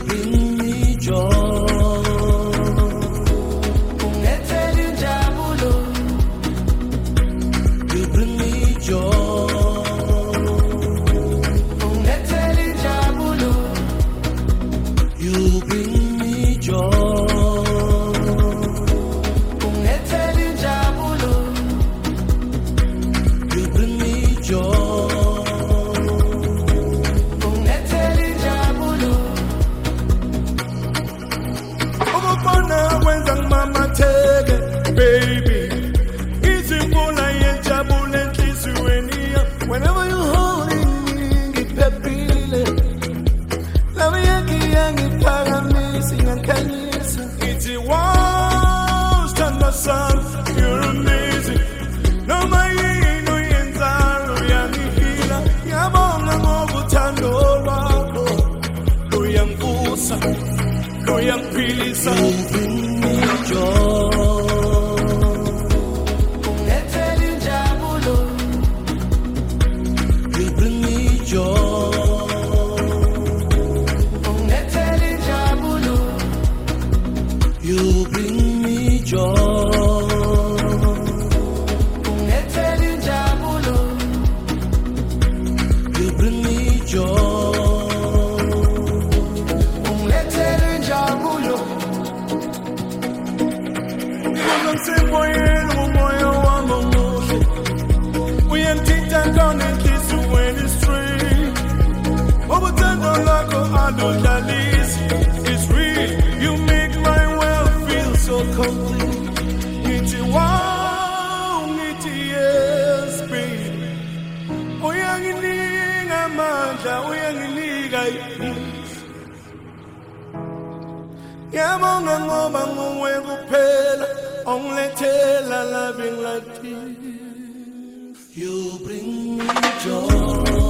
bring me joy. You bring me joy. You bring me joy. You bring me joy. Mama take it, baby. It's simple, I ain't trouble and kiss you any. Whenever you holding me, get peppy. Love me, young, paramissing and canyons. It's a wow, stand the sun, you're amazing. No, my no yenzaro, yani hila. Yabonga mobutando wako. No young Usa, no young Pilisa. You bring me joy. You bring me joy. You bring me joy. We ain't think that gonna kiss you when it's straight. It's real. You make my world feel so complete. It's wow, it's yes, baby. We are in Amanda, we are in peace. Yamonga ngoma ngwe kuphela. Only tell a loving like this. You bring me joy.